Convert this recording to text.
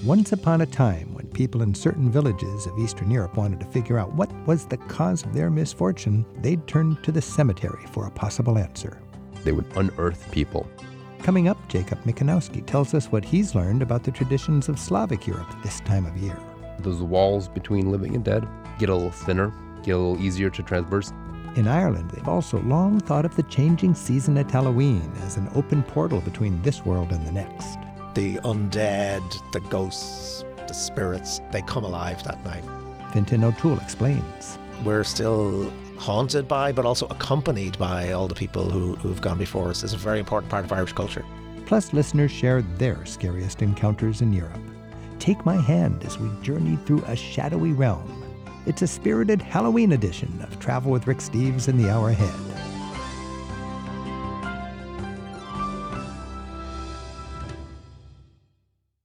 Once upon a time, when people in certain villages of Eastern Europe wanted to figure out what was the cause of their misfortune, they'd turn to the cemetery for a possible answer. They would unearth people. Coming up, Jacob Mikanowski tells us what he's learned about the traditions of Slavic Europe this time of year. Those walls between living and dead get a little thinner, get a little easier to traverse. In Ireland, they've also long thought of the changing season at Halloween as an open portal between this world and the next. The undead, the ghosts, the spirits, they come alive that night. Fintan O'Toole explains. We're still haunted by, but also accompanied by all the people who've gone before us. It's a very important part of Irish culture. Plus, listeners share their scariest encounters in Europe. Take my hand as we journey through a shadowy realm. It's a spirited Halloween edition of Travel with Rick Steves in the hour ahead.